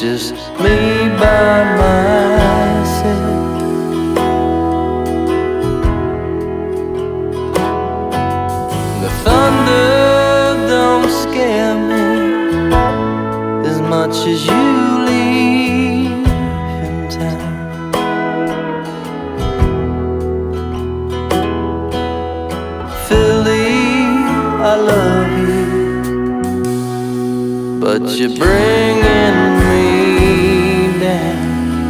just me by myself. The thunder don't scare me as much as you leave in town. Philly, I love you, but you're bringing me down.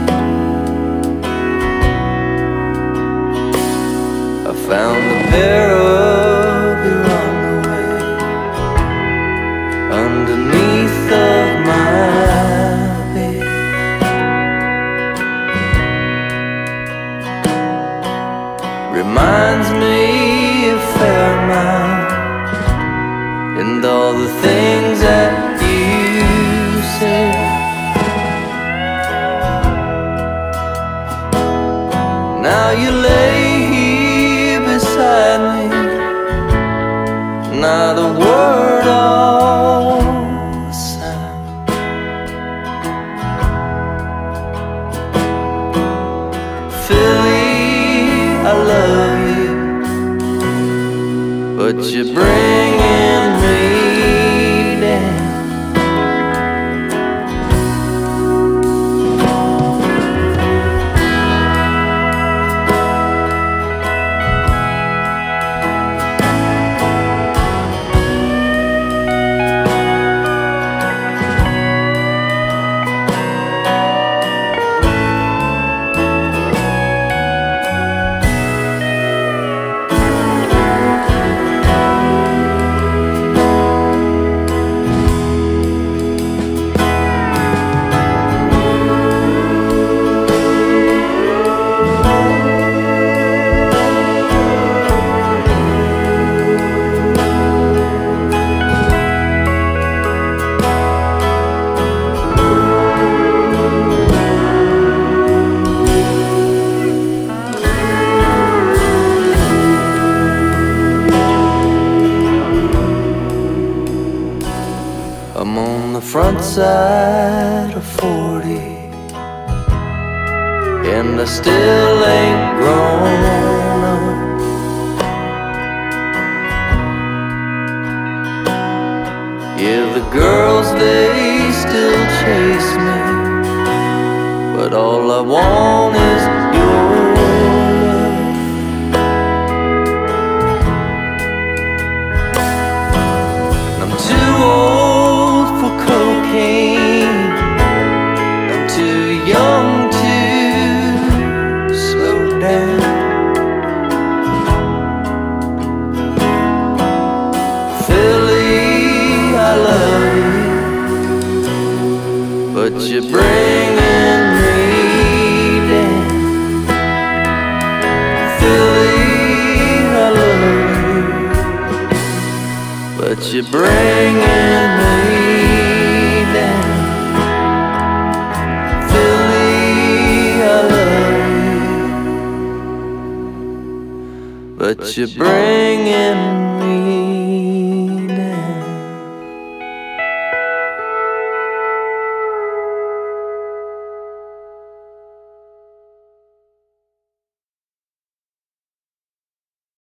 I found a pair of your underwear underneath of my bed. Reminds me of Fairmount and all the things that you said. Now you lay here beside me, not a word or a sound. Philly, I love you, but you're bringing me down. I'm on the front side of 40, and I still ain't grown up. Yeah, the girls, they still chase me, but all I want is your love. I'm too old for cocaine, I'm too young to slow down. Philly, I love you, but you're bringing me down. Philly, I love you, but you're bringing me down. Philly, I love you, but you're bringing